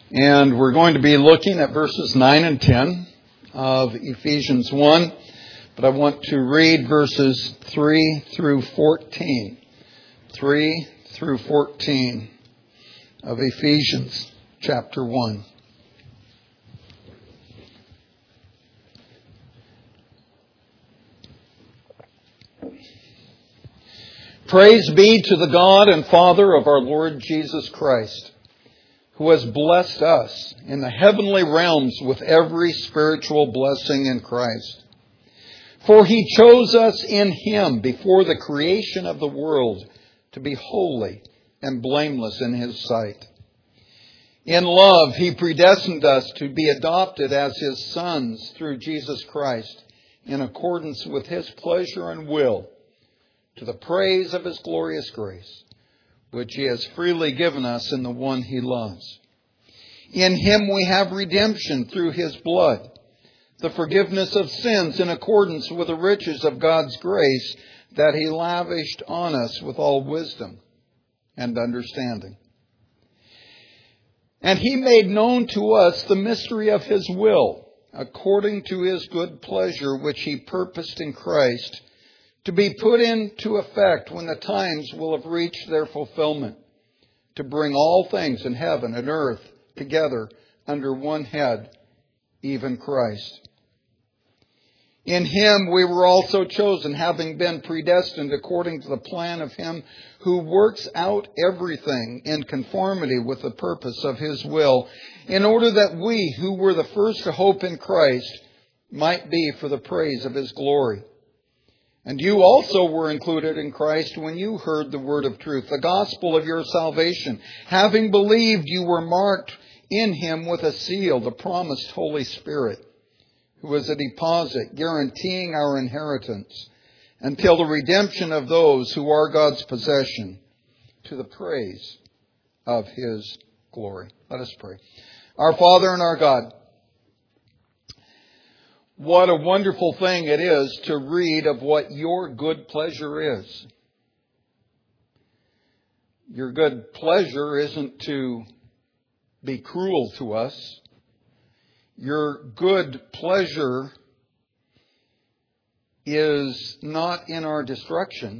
And we're going to be looking at verses 9 and 10 of Ephesians 1. But I want to read verses 3 through 14. 3 through 14 of Ephesians chapter 1. Praise be to the God and Father of our Lord Jesus Christ, who has blessed us in the heavenly realms with every spiritual blessing in Christ. For He chose us in Him before the creation of the world to be holy and blameless in His sight. In love, He predestined us to be adopted as His sons through Jesus Christ in accordance with His pleasure and will, to the praise of His glorious grace, which He has freely given us in the one He loves. In Him we have redemption through His blood, the forgiveness of sins in accordance with the riches of God's grace that He lavished on us with all wisdom and understanding. And He made known to us the mystery of His will, according to His good pleasure, which He purposed in Christ, to be put into effect when the times will have reached their fulfillment, to bring all things in heaven and earth together under one head, even Christ. In Him we were also chosen, having been predestined according to the plan of Him who works out everything in conformity with the purpose of His will, in order that we who were the first to hope in Christ might be for the praise of His glory. And you also were included in Christ when you heard the word of truth, the gospel of your salvation. Having believed, you were marked in Him with a seal, the promised Holy Spirit, who is a deposit guaranteeing our inheritance until the redemption of those who are God's possession, to the praise of His glory. Let us pray. Our Father and our God, what a wonderful thing it is to read of what your good pleasure is. Your good pleasure isn't to be cruel to us. Your good pleasure is not in our destruction.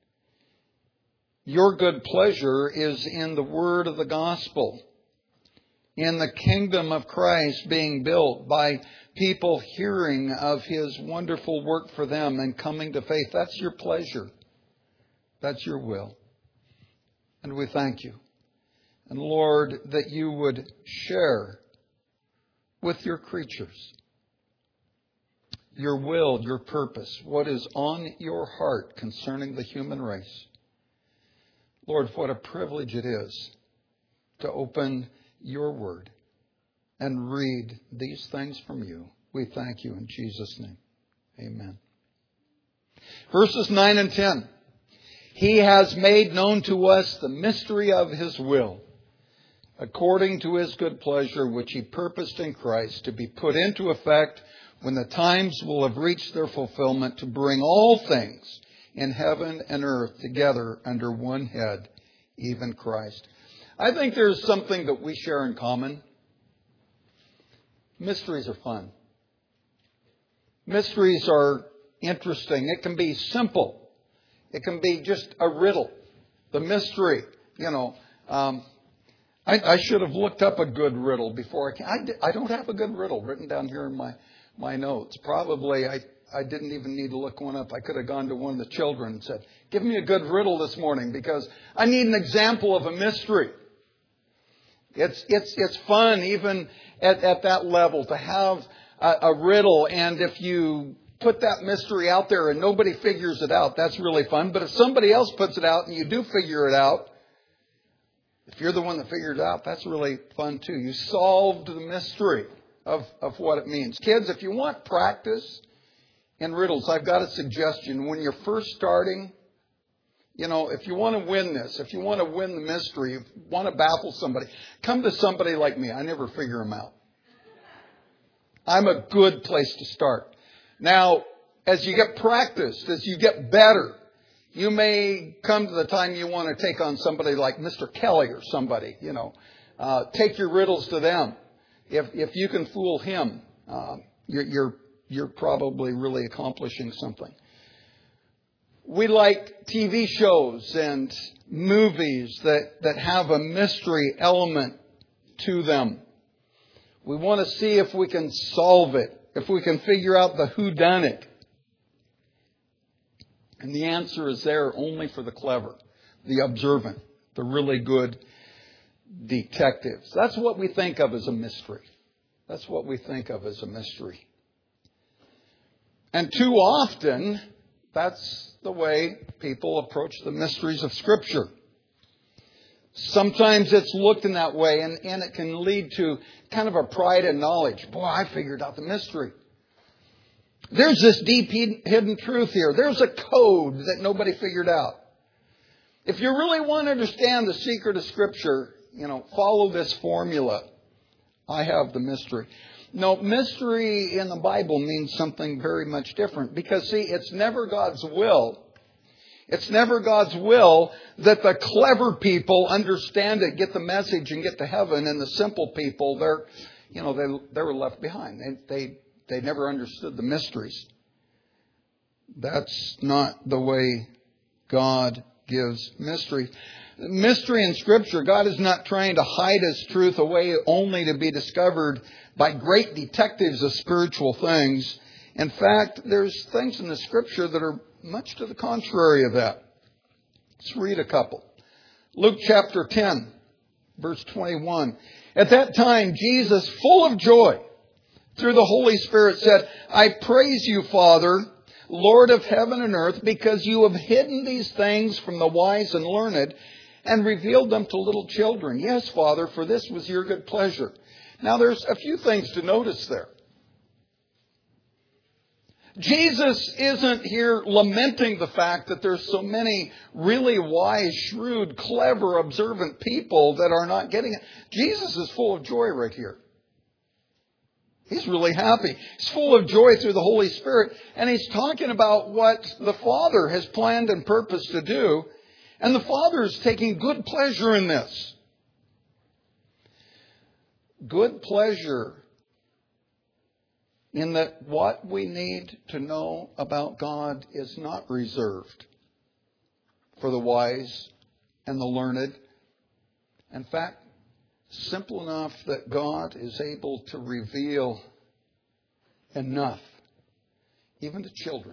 Your good pleasure is in the word of the gospel, in the kingdom of Christ being built by people hearing of His wonderful work for them and coming to faith. That's your pleasure. That's your will. And we thank you. And Lord, that you would share with your creatures your will, your purpose, what is on your heart concerning the human race. Lord, what a privilege it is to open your word and read these things from you. We thank you in Jesus' name. Amen. Verses 9 and 10. He has made known to us the mystery of His will, according to His good pleasure, which He purposed in Christ to be put into effect when the times will have reached their fulfillment, to bring all things in heaven and earth together under one head, even Christ. I think there's something that we share in common. Mysteries are fun. Mysteries are interesting. It can be simple. It can be just a riddle. The mystery, I should have looked up a good riddle before I came. I don't have a good riddle written down here in my notes. Probably I didn't even need to look one up. I could have gone to one of the children and said, give me a good riddle this morning, because I need an example of a mystery. It's fun even at that level to have a riddle, and if you put that mystery out there and nobody figures it out, that's really fun. But if somebody else puts it out and you do figure it out, if you're the one that figured it out, that's really fun too. You solved the mystery of what it means. Kids, if you want practice in riddles, I've got a suggestion. When you're first starting, if you want to win this, if you want to win the mystery, if you want to baffle somebody, come to somebody like me. I never figure them out. I'm a good place to start. Now, as you get practiced, as you get better, you may come to the time you want to take on somebody like Mr. Kelly or somebody, take your riddles to them. If you can fool him, you're probably really accomplishing something. We like TV shows and movies that have a mystery element to them. We want to see if we can solve it, if we can figure out the whodunit. And the answer is there only for the clever, the observant, the really good detectives. That's what we think of as a mystery. That's what we think of as a mystery. And too often, that's the way people approach the mysteries of Scripture. Sometimes it's looked in that way, and it can lead to kind of a pride in knowledge. Boy, I figured out the mystery. There's this deep hidden truth here. There's a code that nobody figured out. If you really want to understand the secret of Scripture, follow this formula. I have the mystery. No, mystery in the Bible means something very much different. Because, see, it's never God's will. It's never God's will that the clever people understand it, get the message, and get to heaven. And the simple people, they were left behind. They never understood the mysteries. That's not the way God gives mystery. Mystery in Scripture, God is not trying to hide His truth away only to be discovered by great detectives of spiritual things. In fact, there's things in the Scripture that are much to the contrary of that. Let's read a couple. Luke chapter 10, verse 21. At that time, Jesus, full of joy, through the Holy Spirit said, I praise you, Father, Lord of heaven and earth, because you have hidden these things from the wise and learned and revealed them to little children. Yes, Father, for this was your good pleasure. Now, there's a few things to notice there. Jesus isn't here lamenting the fact that there's so many really wise, shrewd, clever, observant people that are not getting it. Jesus is full of joy right here. He's really happy. He's full of joy through the Holy Spirit. And he's talking about what the Father has planned and purposed to do. And the Father is taking good pleasure in this. Good pleasure in that what we need to know about God is not reserved for the wise and the learned. In fact, simple enough that God is able to reveal enough, even to children,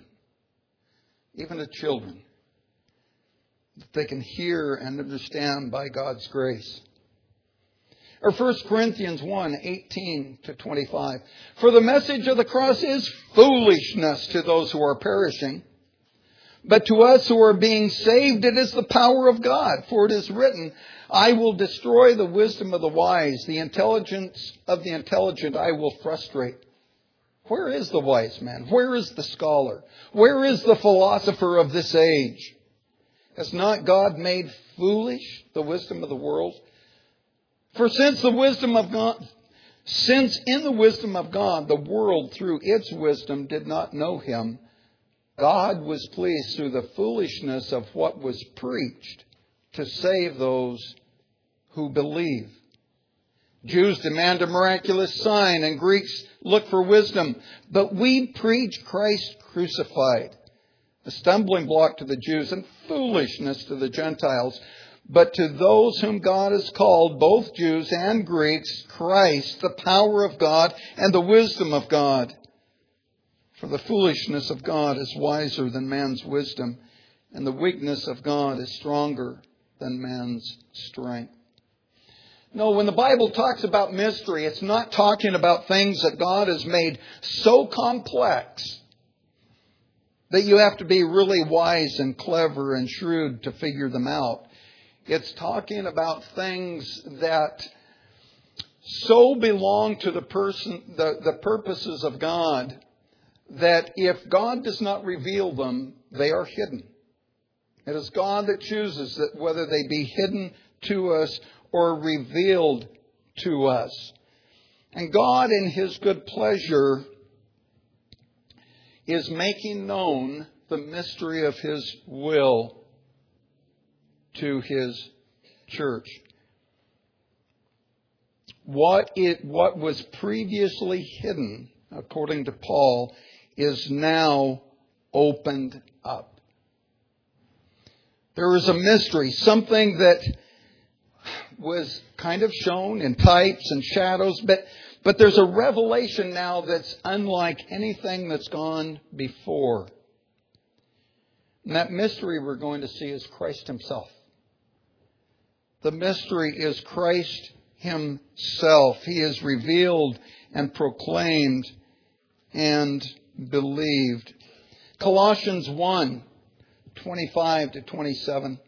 that they can hear and understand by God's grace. Or 1 Corinthians 1, 18 to 25. For the message of the cross is foolishness to those who are perishing. But to us who are being saved, it is the power of God. For it is written, I will destroy the wisdom of the wise. The intelligence of the intelligent I will frustrate. Where is the wise man? Where is the scholar? Where is the philosopher of this age? Has not God made foolish the wisdom of the world? For since in the wisdom of God, the world through its wisdom did not know Him, God was pleased through the foolishness of what was preached to save those who believe. Jews demand a miraculous sign and Greeks look for wisdom. But we preach Christ crucified, a stumbling block to the Jews and foolishness to the Gentiles. But to those whom God has called, both Jews and Greeks, Christ, the power of God and the wisdom of God. For the foolishness of God is wiser than man's wisdom, and the weakness of God is stronger than man's strength. No, when the Bible talks about mystery, it's not talking about things that God has made so complex that you have to be really wise and clever and shrewd to figure them out. It's talking about things that so belong to the purposes of God that if God does not reveal them, they are hidden. It is God that chooses that whether they be hidden to us or revealed to us. And God, in His good pleasure, is making known the mystery of His will to His church. what was previously hidden, according to Paul, is now opened up. There is a mystery, something that was kind of shown in types and shadows, but there's a revelation now that's unlike anything that's gone before. And that mystery we're going to see is Christ Himself. The mystery is Christ Himself. He is revealed and proclaimed and believed. Colossians 1:25-27.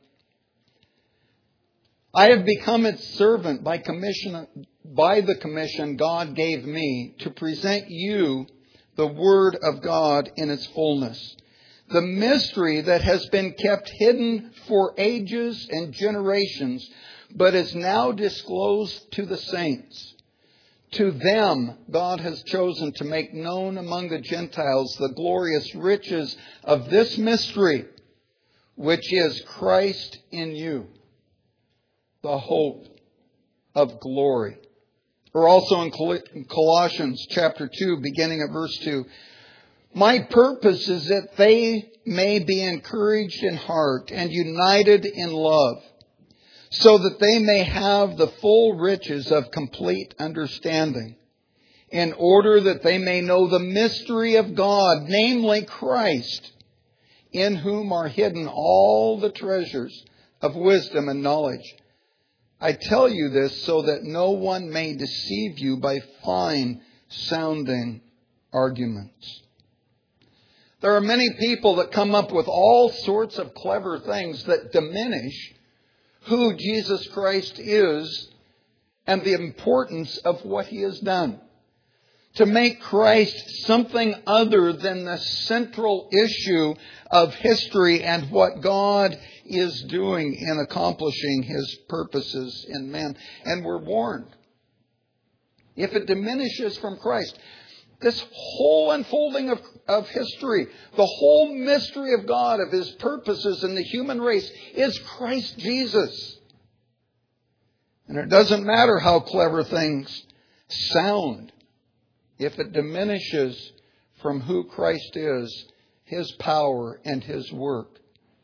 I have become its servant by the commission God gave me to present you the Word of God in its fullness. The mystery that has been kept hidden for ages and generations, but is now disclosed to the saints. To them, God has chosen to make known among the Gentiles the glorious riches of this mystery, which is Christ in you, the hope of glory. Or also in Colossians chapter 2, beginning at verse 2. My purpose is that they may be encouraged in heart and united in love, so that they may have the full riches of complete understanding, in order that they may know the mystery of God, namely Christ, in whom are hidden all the treasures of wisdom and knowledge. I tell you this so that no one may deceive you by fine-sounding arguments. There are many people that come up with all sorts of clever things that diminish who Jesus Christ is and the importance of what He has done. To make Christ something other than the central issue of history and what God is doing in accomplishing His purposes in man. And we're warned, if it diminishes from Christ, this whole unfolding of history, the whole mystery of God, of His purposes in the human race, is Christ Jesus. And it doesn't matter how clever things sound. If it diminishes from who Christ is, His power and His work,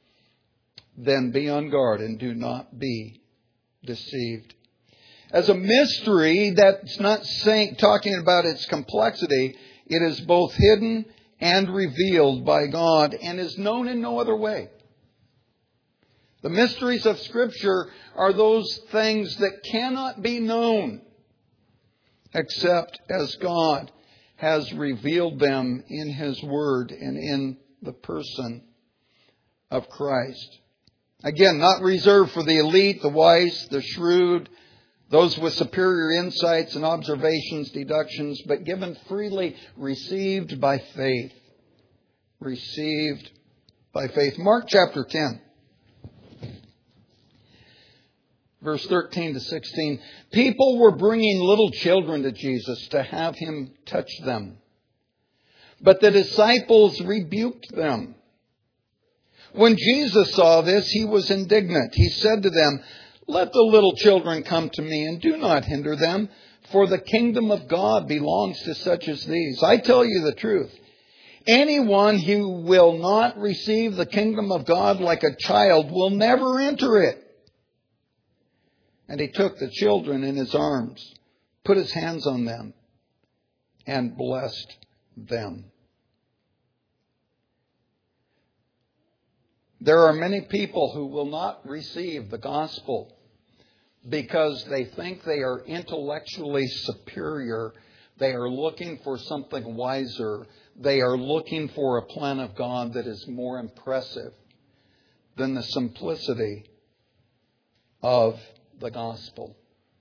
then be on guard and do not be deceived. As a mystery, that's not talking about its complexity. It is both hidden and revealed by God and is known in no other way. The mysteries of Scripture are those things that cannot be known except as God has revealed them in His Word and in the person of Christ. Again, not reserved for the elite, the wise, the shrewd, those with superior insights and observations, deductions, but given freely, received by faith. Received by faith. Mark chapter 10. Verse 13-16. People were bringing little children to Jesus to have Him touch them. But the disciples rebuked them. When Jesus saw this, He was indignant. He said to them, let the little children come to me and do not hinder them, for the kingdom of God belongs to such as these. I tell you the truth. Anyone who will not receive the kingdom of God like a child will never enter it. And He took the children in His arms, put His hands on them, and blessed them. There are many people who will not receive the gospel because they think they are intellectually superior. They are looking for something wiser. They are looking for a plan of God that is more impressive than the simplicity of the gospel.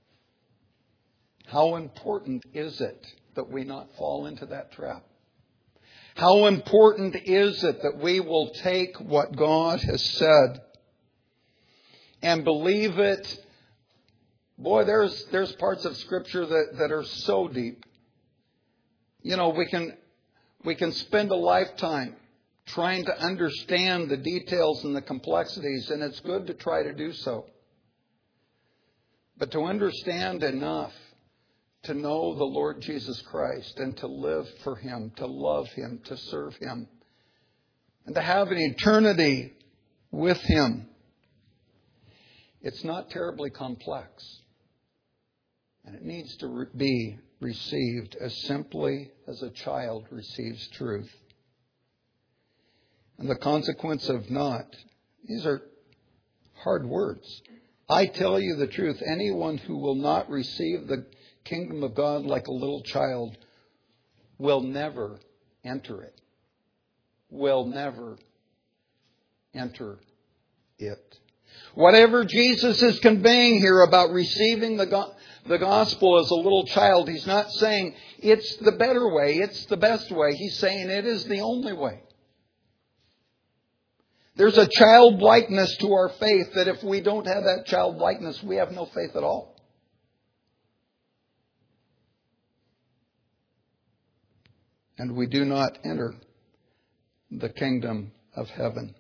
How important is it that we not fall into that trap? How important is it that we will take what God has said and believe it? Boy, there's parts of Scripture that are so deep. You know, we can spend a lifetime trying to understand the details and the complexities, and it's good to try to do so. But to understand enough to know the Lord Jesus Christ and to live for Him, to love Him, to serve Him, and to have an eternity with Him. It's not terribly complex. And it needs to be received as simply as a child receives truth. And the consequence of not, these are hard words. I tell you the truth, anyone who will not receive the kingdom of God like a little child will never enter it. Will never enter it. Whatever Jesus is conveying here about receiving the gospel as a little child, He's not saying it's the better way, it's the best way. He's saying it is the only way. There's a childlikeness to our faith that if we don't have that childlikeness, we have no faith at all. And we do not enter the kingdom of heaven.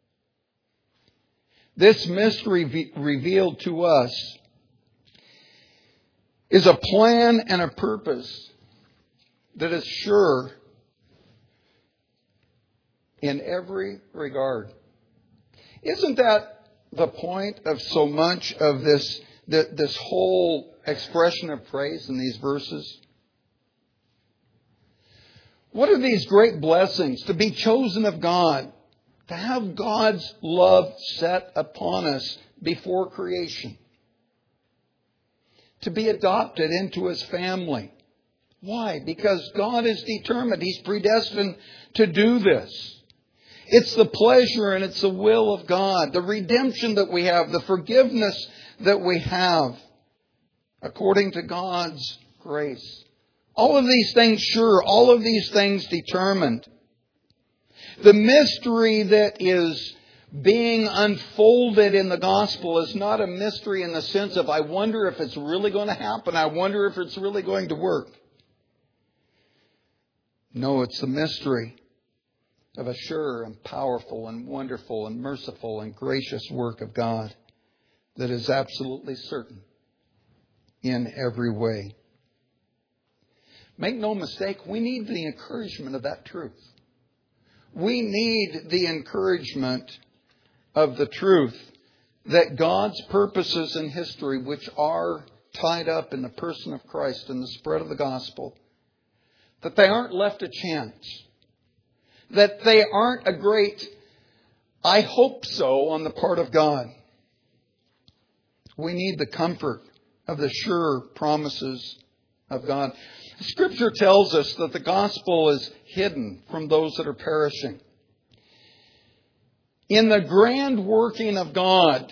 This mystery revealed to us is a plan and a purpose that is sure in every regard. Isn't that the point of so much of this whole expression of praise in these verses? What are these great blessings? To be chosen of God. To have God's love set upon us before creation. To be adopted into His family. Why? Because God is determined. He's predestined to do this. It's the pleasure and it's the will of God. The redemption that we have. The forgiveness that we have. According to God's grace. All of these things sure. All of these things determined. The mystery that is being unfolded in the gospel is not a mystery in the sense of, I wonder if it's really going to happen. I wonder if it's really going to work. No, it's the mystery of a sure and powerful and wonderful and merciful and gracious work of God that is absolutely certain in every way. Make no mistake, we need the encouragement of that truth. We need the encouragement of the truth that God's purposes in history, which are tied up in the person of Christ and the spread of the gospel, that they aren't left to chance. That they aren't a great, I hope so, on the part of God. We need the comfort of the sure promises of God. Scripture tells us that the gospel is hidden from those that are perishing. In the grand working of God,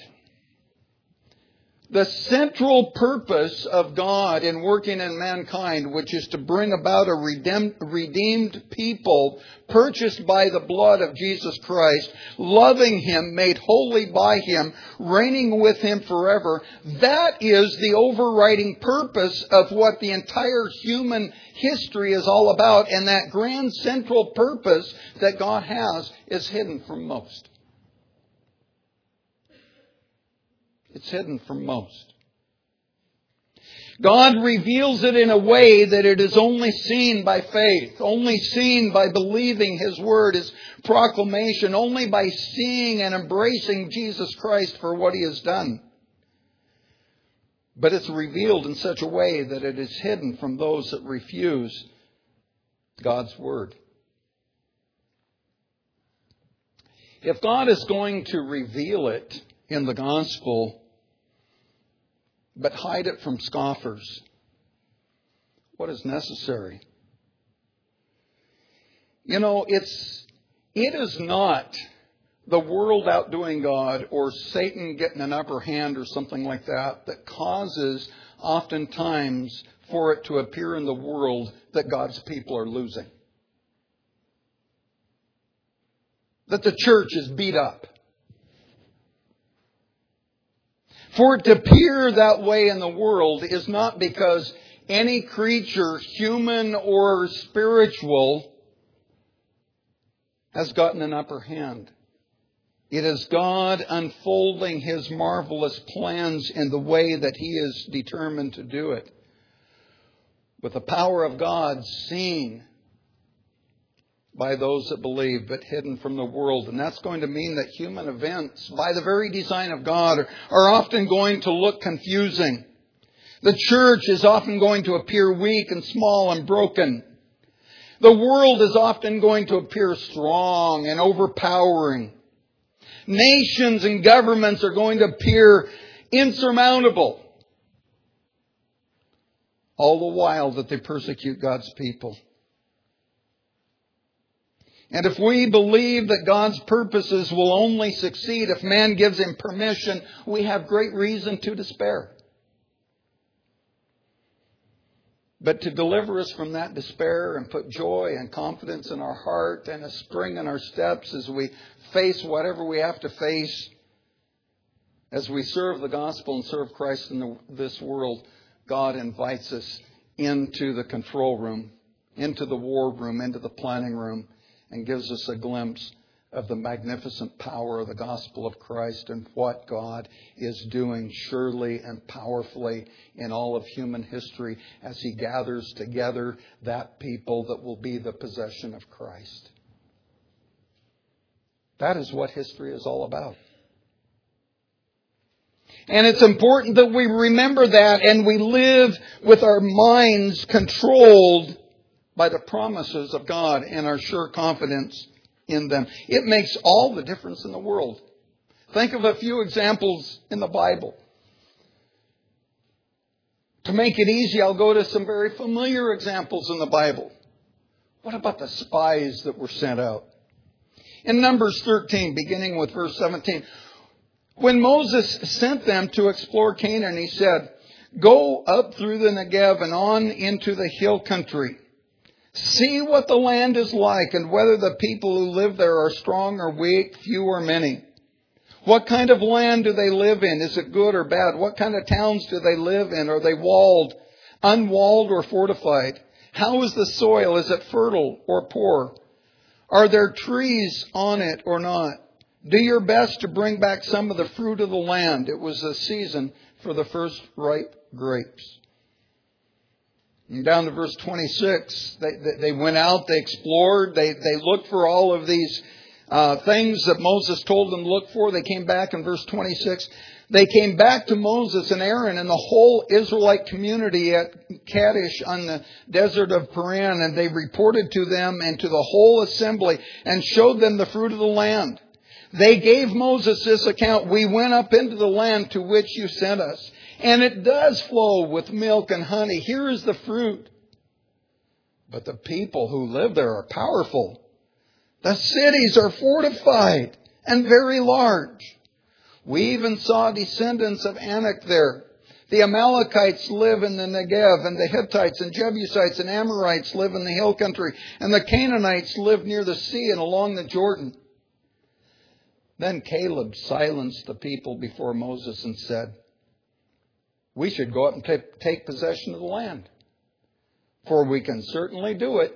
the central purpose of God in working in mankind, which is to bring about a redeemed people purchased by the blood of Jesus Christ, loving Him, made holy by Him, reigning with Him forever, that is the overriding purpose of what the entire human history is all about. And that grand central purpose that God has is hidden from most. It's hidden from most. God reveals it in a way that it is only seen by faith, only seen by believing His word, His proclamation, only by seeing and embracing Jesus Christ for what He has done. But it's revealed in such a way that it is hidden from those that refuse God's word. If God is going to reveal it in the gospel, but hide it from scoffers, what is necessary? You know, it is not the world outdoing God or Satan getting an upper hand or something like that that causes oftentimes for it to appear in the world that God's people are losing. That the church is beat up. For it to appear that way in the world is not because any creature, human or spiritual, has gotten an upper hand. It is God unfolding His marvelous plans in the way that He is determined to do it. with the power of God seen by those that believe, but hidden from the world. And that's going to mean that human events, by the very design of God, are often going to look confusing. The church is often going to appear weak and small and broken. The world is often going to appear strong and overpowering. Nations and governments are going to appear insurmountable. All the while that they persecute God's people. And if we believe that God's purposes will only succeed if man gives him permission, we have great reason to despair. But to deliver us from that despair and put joy and confidence in our heart and a spring in our steps as we face whatever we have to face, as we serve the gospel and serve Christ in this world, God invites us into the control room, into the war room, into the planning room, and gives us a glimpse of the magnificent power of the gospel of Christ and what God is doing surely and powerfully in all of human history as He gathers together that people that will be the possession of Christ. That is what history is all about. And it's important that we remember that and we live with our minds controlled by the promises of God and our sure confidence in them. It makes all the difference in the world. Think of a few examples in the Bible. To make it easy, I'll go to some very familiar examples in the Bible. What about the spies that were sent out? In Numbers 13, beginning with verse 17, when Moses sent them to explore Canaan, he said, "Go up through the Negev and on into the hill country. See what the land is like and whether the people who live there are strong or weak, few or many. What kind of land do they live in? Is it good or bad? What kind of towns do they live in? Are they walled, unwalled, or fortified? How is the soil? Is it fertile or poor? Are there trees on it or not? Do your best to bring back some of the fruit of the land." It was a season for the first ripe grapes. And down to verse 26, they went out, they explored, they looked for all of these things that Moses told them to look for. They came back in verse 26. They came back to Moses and Aaron and the whole Israelite community at Kadesh on the desert of Paran, and they reported to them and to the whole assembly and showed them the fruit of the land. They gave Moses this account: "We went up into the land to which you sent us, and it does flow with milk and honey. Here is the fruit. But the people who live there are powerful. The cities are fortified and very large. We even saw descendants of Anak there. The Amalekites live in the Negev, and the Hittites and Jebusites and Amorites live in the hill country, and the Canaanites live near the sea and along the Jordan." Then Caleb silenced the people before Moses and said, "We should go up and take possession of the land, for we can certainly do it."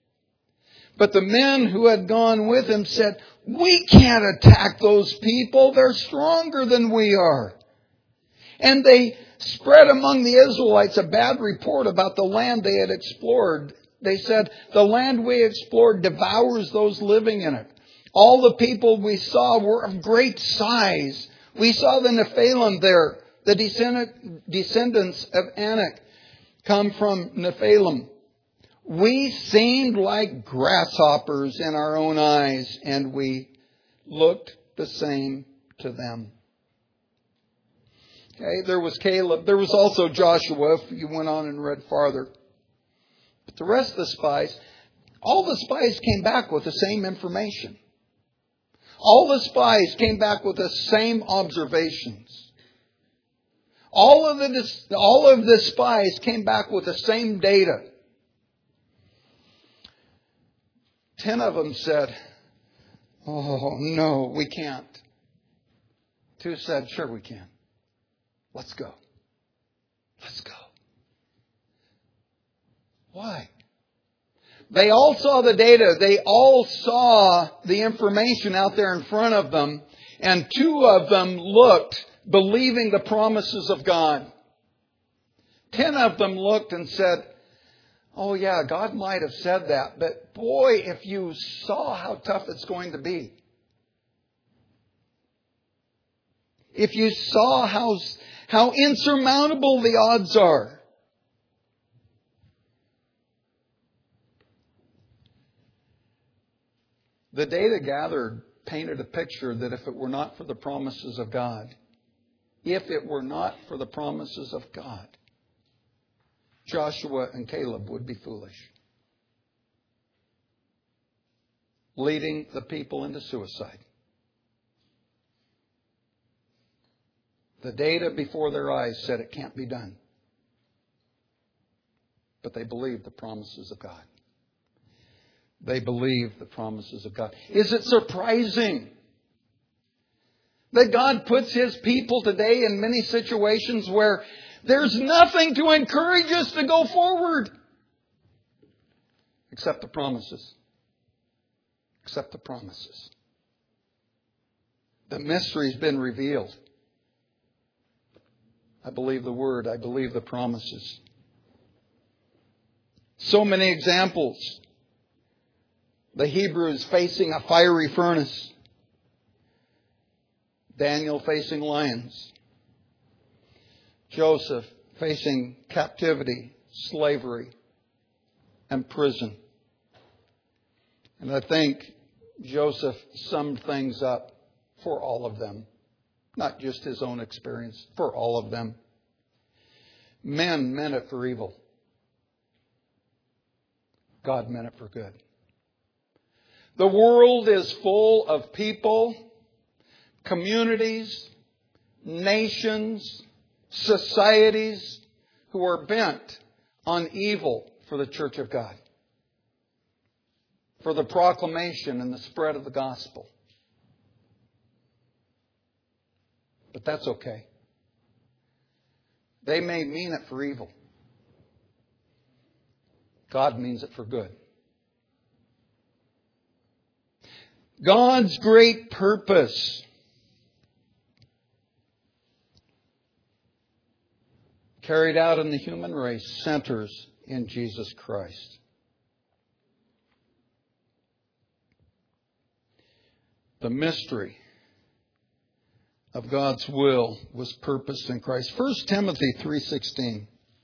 But the men who had gone with him said, "We can't attack those people. They're stronger than we are." And they spread among the Israelites a bad report about the land they had explored. They said, "The land we explored devours those living in it. All the people we saw were of great size. We saw the Nephilim there. The descendants of Anak come from Nephilim. We seemed like grasshoppers in our own eyes, and we looked the same to them." Okay, there was Caleb. There was also Joshua, if you went on and read farther. But the rest of the spies, all the spies came back with the same information. All the spies came back with the same observations. All of the spies came back with the same data. 10 of them said, "Oh, no, we can't." 2 said, "Sure we can. Let's go. Let's go." Why? They all saw the data. They all saw the information out there in front of them. And 2 of them looked, believing the promises of God. 10 of them looked and said, Oh yeah, God might have said that, but boy, if you saw how tough it's going to be. If you saw how insurmountable the odds are. The data gathered painted a picture that if it were not for the promises of God, Joshua and Caleb would be foolish, leading the people into suicide. The data before their eyes said it can't be done. But they believed the promises of God. They believed the promises of God. Is it surprising that God puts His people today in many situations where there's nothing to encourage us to go forward except the promises? Except the promises. The mystery's been revealed. I believe the Word. I believe the promises. So many examples. The Hebrews facing a fiery furnace. Daniel facing lions. Joseph facing captivity, slavery, and prison. And I think Joseph summed things up for all of them. Not just his own experience, for all of them. Men meant it for evil. God meant it for good. The world is full of people, communities, nations, societies who are bent on evil for the church of God, for the proclamation and the spread of the gospel. But that's okay. They may mean it for evil. God means it for good. God's great purpose carried out in the human race centers in Jesus Christ. The mystery of God's will was purposed in Christ. 1 Timothy 3:16.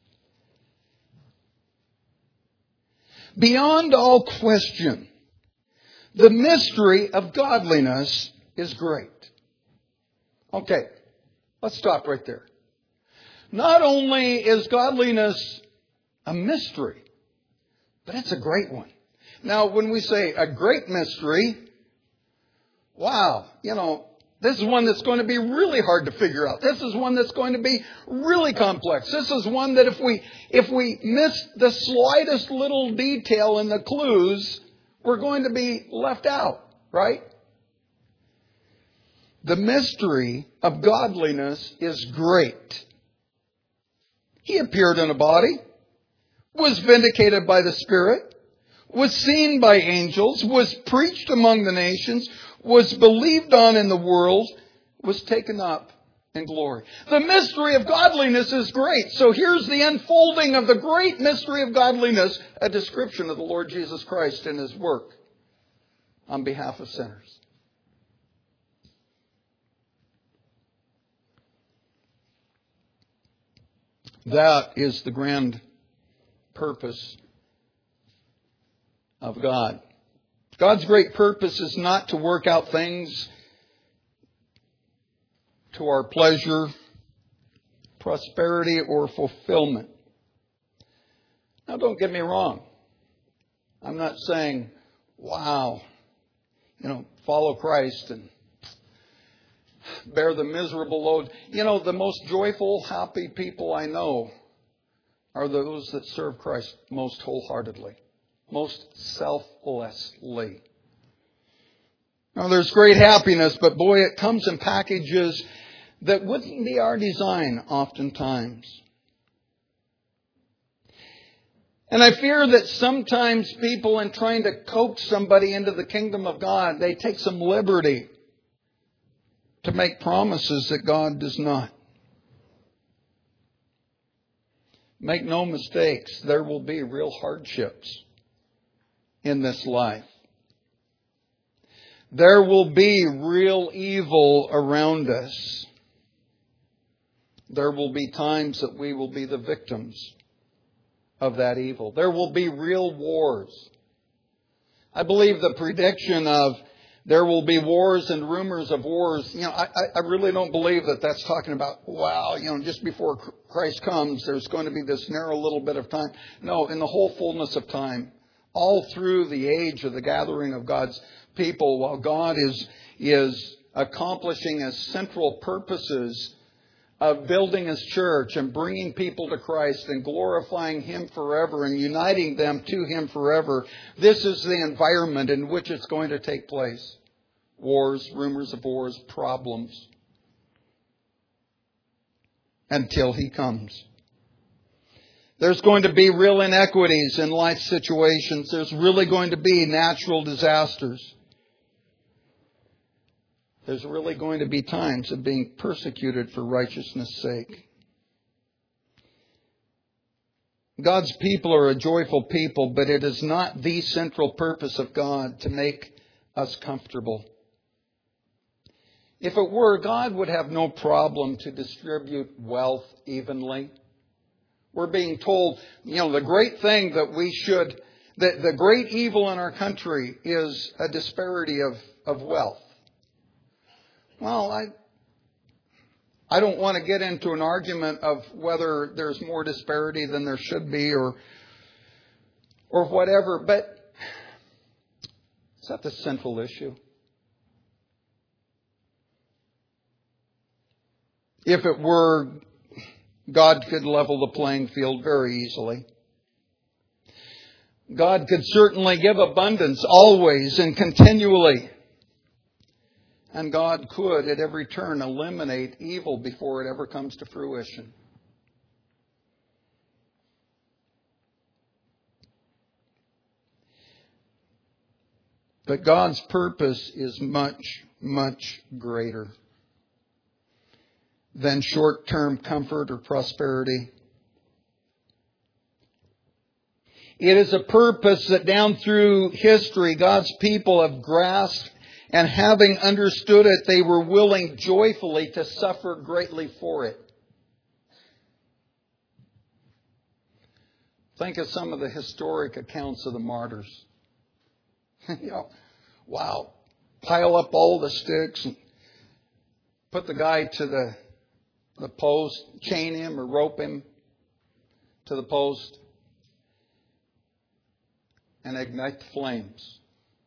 Beyond all question, the mystery of godliness is great. Okay, let's stop right there. Not only is godliness a mystery, but it's a great one. Now, when we say a great mystery, wow, this is one that's going to be really hard to figure out. This is one that's going to be really complex. This is one that if we miss the slightest little detail in the clues, we're going to be left out, right? The mystery of godliness is great. He appeared in a body, was vindicated by the Spirit, was seen by angels, was preached among the nations, was believed on in the world, was taken up in glory. The mystery of godliness is great. So here's the unfolding of the great mystery of godliness, a description of the Lord Jesus Christ and His work on behalf of sinners. That is the grand purpose of God. God's great purpose is not to work out things to our pleasure, prosperity, or fulfillment. Now, don't get me wrong. I'm not saying, wow, follow Christ and bear the miserable load. The most joyful, happy people I know are those that serve Christ most wholeheartedly, most selflessly. Now, there's great happiness, but boy, it comes in packages that wouldn't be our design oftentimes. And I fear that sometimes people, in trying to coax somebody into the kingdom of God, they take some liberty to make promises that God does not. Make no mistakes, there will be real hardships in this life. There will be real evil around us. There will be times that we will be the victims of that evil. There will be real wars. I believe the prediction of there will be wars and rumors of wars. I really don't believe that that's talking about, wow, just before Christ comes, there's going to be this narrow little bit of time. No, in the whole fullness of time, all through the age of the gathering of God's people, while God is accomplishing His central purposes of building His church and bringing people to Christ and glorifying Him forever and uniting them to Him forever. This is the environment in which it's going to take place. Wars, rumors of wars, problems. Until He comes. There's going to be real inequities in life situations. There's really going to be natural disasters. There's really going to be times of being persecuted for righteousness' sake. God's people are a joyful people, but it is not the central purpose of God to make us comfortable. If it were, God would have no problem to distribute wealth evenly. We're being told, the great thing that the great evil in our country is a disparity of wealth. Well, I don't want to get into an argument of whether there's more disparity than there should be or whatever, but is that the central issue? If it were, God could level the playing field very easily. God could certainly give abundance always and continually. And God could, at every turn, eliminate evil before it ever comes to fruition. But God's purpose is much, much greater than short-term comfort or prosperity. It is a purpose that down through history, God's people have grasped, and having understood it, they were willing joyfully to suffer greatly for it. Think of some of the historic accounts of the martyrs. Wow. Pile up all the sticks and put the guy to the post, chain him or rope him to the post, and ignite the flames.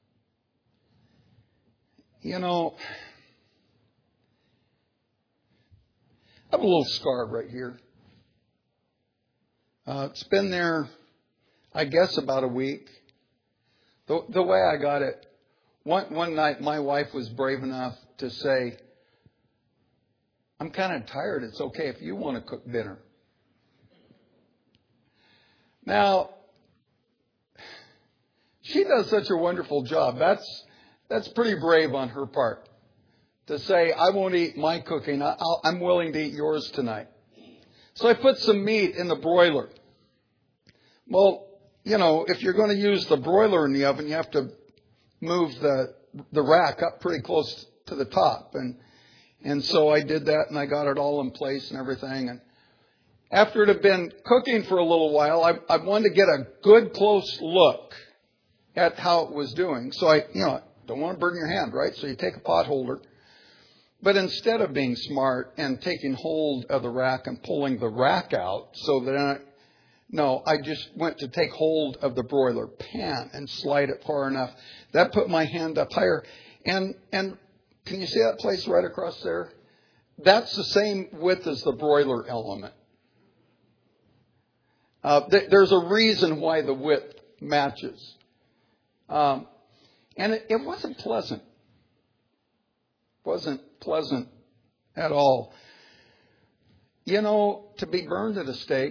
I have a little scar right here. It's been there, I guess, about a week. The way I got it, one night my wife was brave enough to say, I'm kind of tired. It's okay if you want to cook dinner. Now, she does such a wonderful job. That's pretty brave on her part to say, I won't eat my cooking. I'm willing to eat yours tonight. So I put some meat in the broiler. Well, if you're going to use the broiler in the oven, you have to move the rack up pretty close to the top. And so I did that, and I got it all in place and everything. And after it had been cooking for a little while, I wanted to get a good close look at how it was doing. So I don't want to burn your hand, right? So you take a pot holder. But instead of being smart and taking hold of the rack and pulling the rack out so that I just went to take hold of the broiler pan and slide it far enough. That put my hand up higher. And can you see that place right across there? That's the same width as the broiler element. There's a reason why the width matches. And it wasn't pleasant. Wasn't pleasant at all. To be burned at a stake,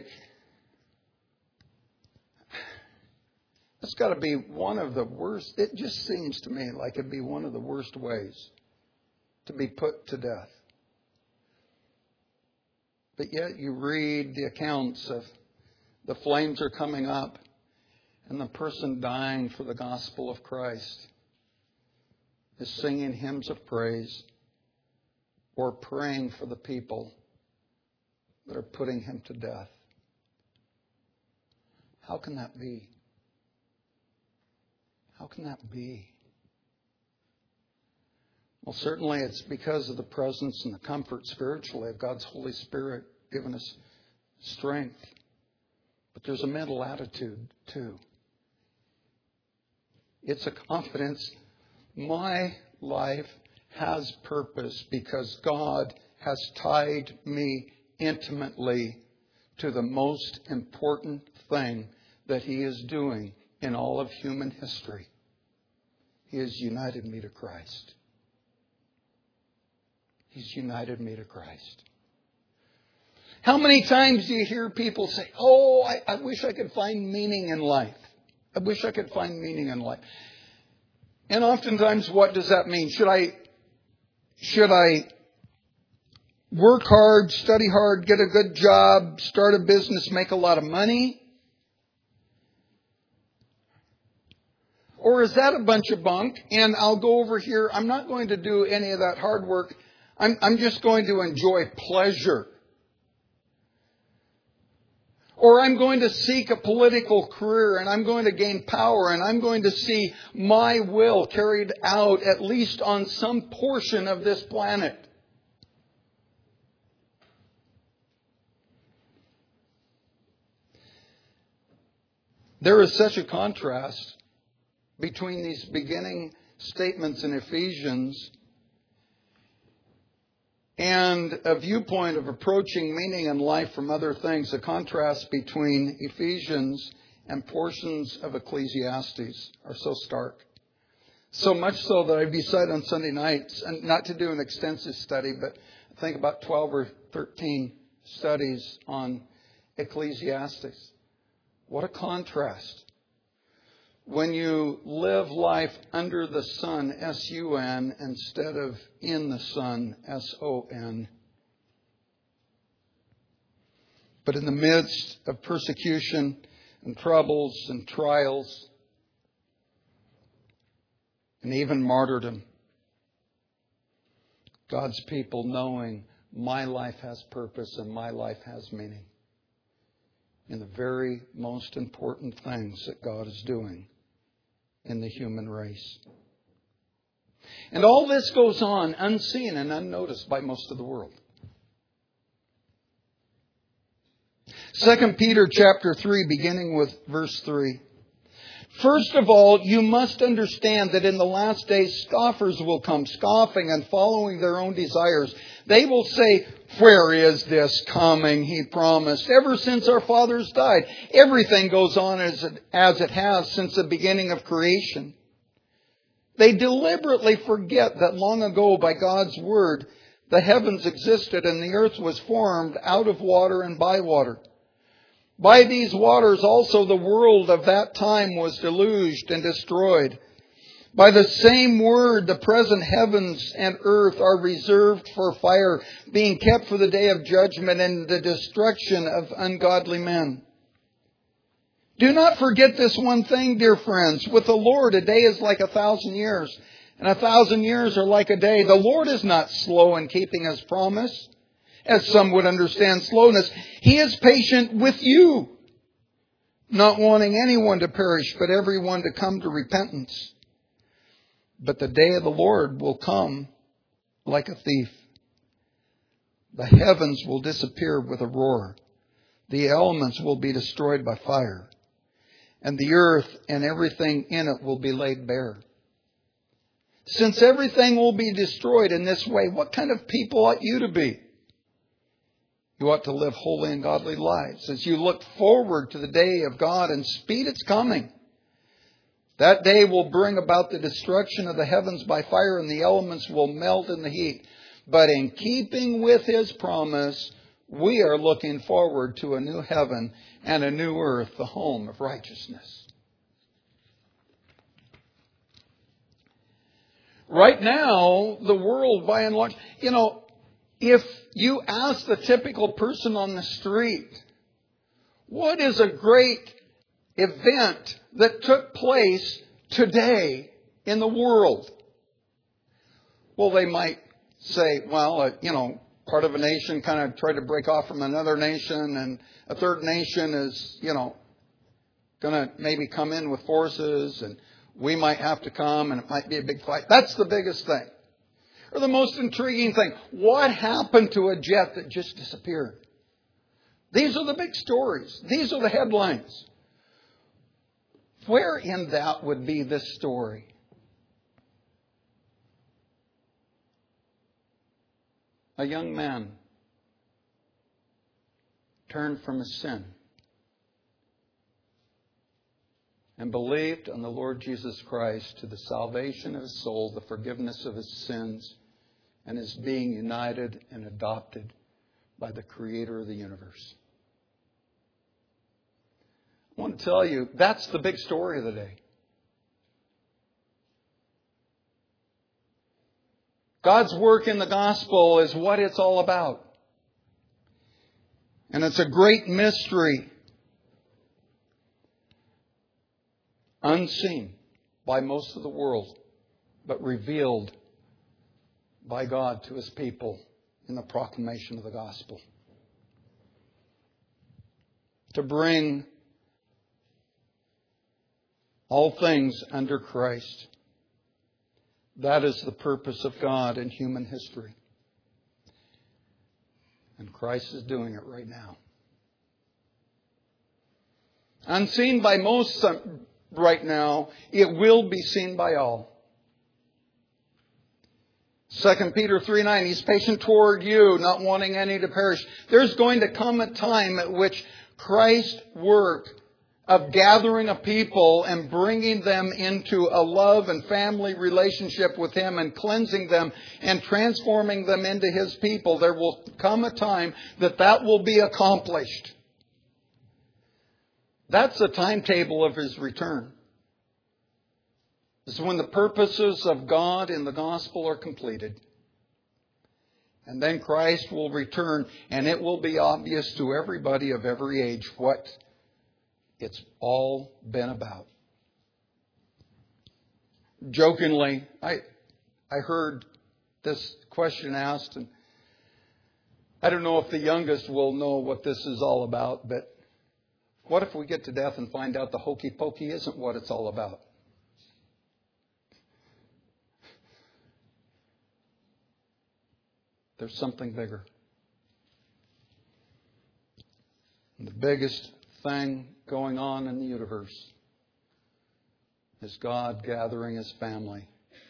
that's got to be one of the worst. It just seems to me like it'd be one of the worst ways to be put to death. But yet you read the accounts of The flames are coming up, and the person dying for the gospel of Christ is singing hymns of praise or praying for the people that are putting him to death. How can that be? How can that be? Well, certainly it's because of the presence and the comfort spiritually of God's Holy Spirit giving us strength. But there's a mental attitude too. It's a confidence. My life has purpose because God has tied me intimately to the most important thing that He is doing in all of human history. He has united me to Christ. He's united me to Christ. How many times do you hear people say, "Oh, I wish I could find meaning in life. I wish I could find meaning in life." And oftentimes, what does that mean? Should I work hard, study hard, get a good job, start a business, make a lot of money? Or is that a bunch of bunk? And I'll go over here. I'm not going to do any of that hard work. I'm just going to enjoy pleasure. Or I'm going to seek a political career and I'm going to gain power and I'm going to see my will carried out at least on some portion of this planet. There is such a contrast between these beginning statements in Ephesians and a viewpoint of approaching meaning in life from other things, a contrast between Ephesians and portions of Ecclesiastes are so stark. So much so that I decided on Sunday nights, and not to do an extensive study, but I think about 12 or 13 studies on Ecclesiastes. What a contrast. When you live life under the sun, S-U-N, instead of in the sun, S-O-N. But in the midst of persecution and troubles and trials and even martyrdom, God's people knowing my life has purpose and my life has meaning in the very most important things that God is doing in the human race. And all this goes on unseen and unnoticed by most of the world. 2 Peter chapter 3, beginning with verse 3. First of all, you must understand that in the last days scoffers will come, scoffing and following their own desires. They will say, "Where is this coming He promised? Ever since our fathers died, everything goes on as it has since the beginning of creation." They deliberately forget that long ago by God's word, the heavens existed and the earth was formed out of water and by water. By these waters also the world of that time was deluged and destroyed. By the same word, the present heavens and earth are reserved for fire, being kept for the day of judgment and the destruction of ungodly men. Do not forget this one thing, dear friends. With the Lord, a day is like 1,000 years, and 1,000 years are like a day. The Lord is not slow in keeping His promise, as some would understand slowness. He is patient with you, not wanting anyone to perish, but everyone to come to repentance. But the day of the Lord will come like a thief. The heavens will disappear with a roar. The elements will be destroyed by fire. And the earth and everything in it will be laid bare. Since everything will be destroyed in this way, what kind of people ought you to be? You ought to live holy and godly lives as you look forward to the day of God and speed its coming. That day will bring about the destruction of the heavens by fire, and the elements will melt in the heat. But in keeping with His promise, we are looking forward to a new heaven and a new earth, the home of righteousness. Right now, the world, by and large, if you ask the typical person on the street, What is a great event that took place today in the world? Well, they might say, well, part of a nation kind of tried to break off from another nation, and a third nation is, going to maybe come in with forces, and we might have to come, and it might be a big fight. That's the biggest thing. Or the most intriguing thing, what happened to a jet that just disappeared? These are the big stories. These are the headlines. Where in that would be this story? A young man turned from his sin and believed on the Lord Jesus Christ to the salvation of his soul, the forgiveness of his sins, and his being united and adopted by the Creator of the universe. I want to tell you, that's the big story of the day. God's work in the gospel is what it's all about. And it's a great mystery, unseen by most of the world, but revealed by God to His people in the proclamation of the gospel. To bring all things under Christ. That is the purpose of God in human history. And Christ is doing it right now. Unseen by most right now, it will be seen by all. 2 Peter 3:9, He's patient toward you, not wanting any to perish. There's going to come a time at which Christ's work of gathering a people and bringing them into a love and family relationship with Him and cleansing them and transforming them into His people, there will come a time that will be accomplished. That's the timetable of His return. It's when the purposes of God in the gospel are completed. And then Christ will return, and it will be obvious to everybody of every age what it's all been about. Jokingly, I heard this question asked, and I don't know if the youngest will know what this is all about, but what if we get to death and find out the hokey pokey isn't what it's all about? There's something bigger. And the biggest thing going on in the universe is God gathering His family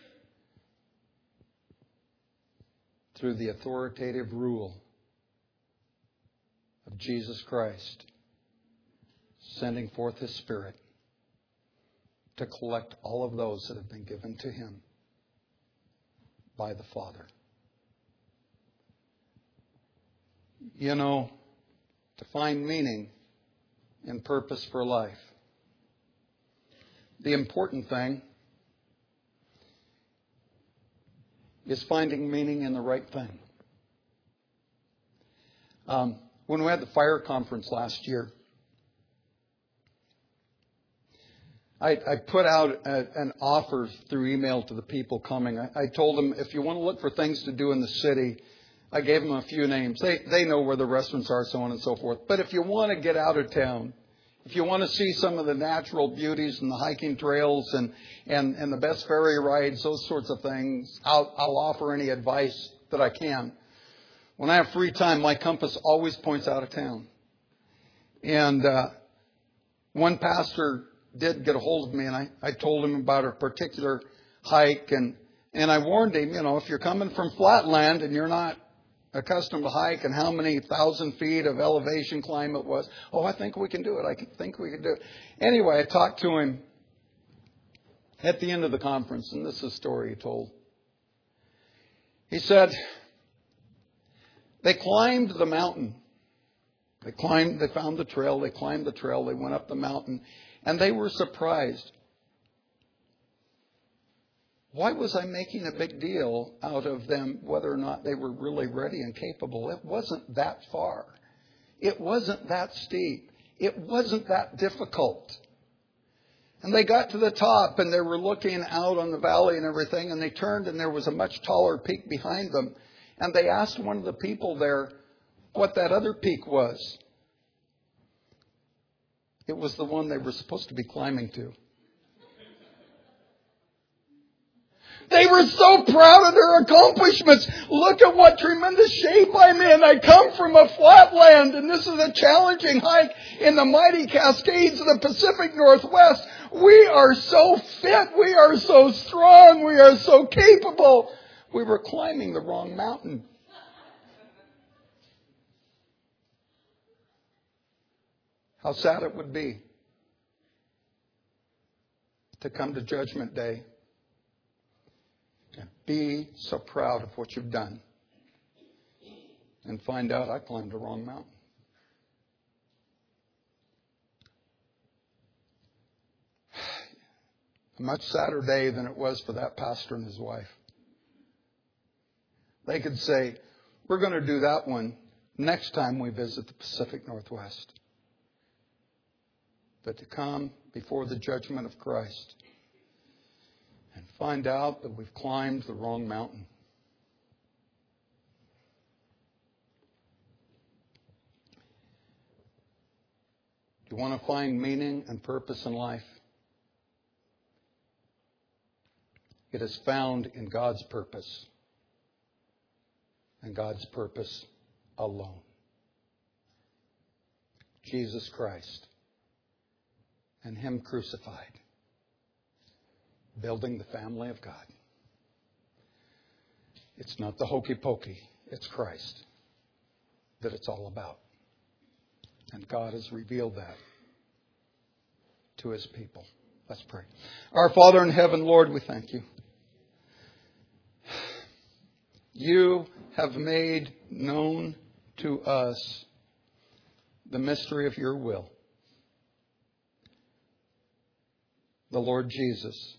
through the authoritative rule of Jesus Christ, sending forth His Spirit to collect all of those that have been given to Him by the Father. To find meaning and purpose for life, the important thing is finding meaning in the right thing. When we had the fire conference last year, I put out an offer through email to the people coming. I told them, if you want to look for things to do in the city, I gave them a few names. They know where the restaurants are, so on and so forth. But if you want to get out of town, if you want to see some of the natural beauties and the hiking trails and the best ferry rides, those sorts of things, I'll offer any advice that I can. When I have free time, my compass always points out of town. And one pastor did get a hold of me, and I told him about a particular hike, and I warned him, if you're coming from flatland and you're not accustomed to hike and how many 1,000 feet of elevation climb it was. Oh, I think we can do it. I think we can do it. Anyway, I talked to him at the end of the conference, and this is a story he told. He said, they climbed the mountain. They found the trail, they climbed the trail, they went up the mountain, and they were surprised. Why was I making a big deal out of them, whether or not they were really ready and capable? It wasn't that far. It wasn't that steep. It wasn't that difficult. And they got to the top and they were looking out on the valley and everything, and they turned and there was a much taller peak behind them. And they asked one of the people there what that other peak was. It was the one they were supposed to be climbing to. They were so proud of their accomplishments. Look at what tremendous shape I'm in. I come from a flatland, and this is a challenging hike in the mighty Cascades of the Pacific Northwest. We are so fit. We are so strong. We are so capable. We were climbing the wrong mountain. How sad it would be to come to Judgment Day and be so proud of what you've done and find out I climbed the wrong mountain. A much sadder day than it was for that pastor and his wife. They could say, we're going to do that one next time we visit the Pacific Northwest. But to come before the judgment of Christ and find out that we've climbed the wrong mountain. Do you want to find meaning and purpose in life? It is found in God's purpose and God's purpose alone. Jesus Christ and Him crucified, building the family of God. It's not the hokey pokey, it's Christ that it's all about. And God has revealed that to His people. Let's pray. Our Father in heaven, Lord, we thank You. You have made known to us the mystery of Your will. The Lord Jesus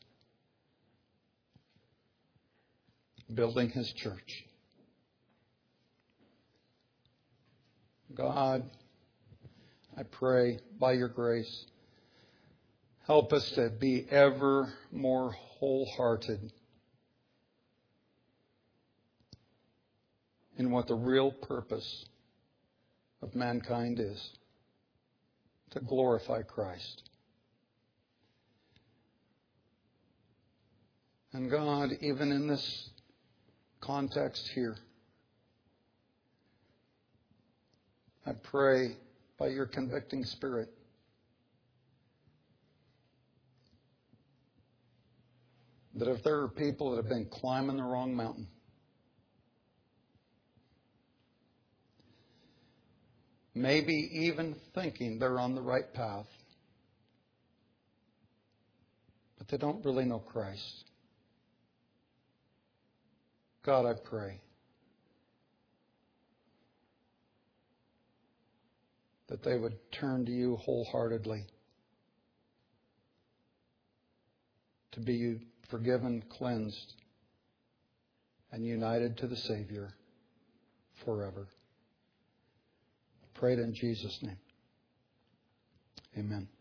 building His church. God, I pray by Your grace, help us to be ever more wholehearted in what the real purpose of mankind is, to glorify Christ. And God, even in this context here, I pray by Your convicting Spirit that if there are people that have been climbing the wrong mountain, maybe even thinking they're on the right path, but they don't really know Christ, God, I pray that they would turn to You wholeheartedly, to be forgiven, cleansed, and united to the Savior forever. I pray it in Jesus' name. Amen.